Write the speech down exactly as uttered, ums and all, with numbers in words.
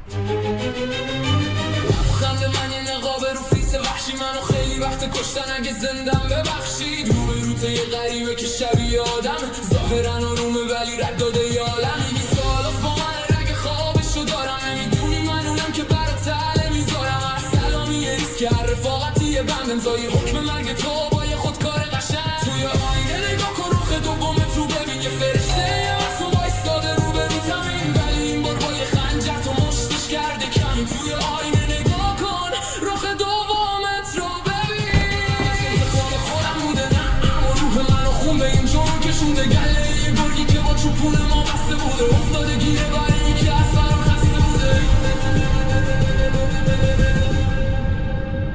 خنده من یه نقاب رو فیس وحشی، منو خیلی وقت کشتن اگه زندم ببخشید. رو به روته یه غریبه که شبیه آدم، ظاهرا آرومه ولی رد داده یه عالمی. بیست سال با من رگ خوابشو دارم، نمیدونی من اونم که برات تله میذارم. هر سلامی یه ریسک، هر رفاقتی یه بند امضای حکم مرگ تو با یه خودکار قشنگ. توی آینه نگاه کن رخ دومت رو ببین، یه فرشته یه معصوم وایستاده رو به رو تمین، ولی این بار با یه خنجر تو مشتش کرده کمی. توی آینه نگاه کن رخ دومت رو ببین. یه خواب خودم بوده نه، اما روح منو خون به این جون کشونده. گله یه گرگی که با چوپون ما بسته بوده، افتاده گیره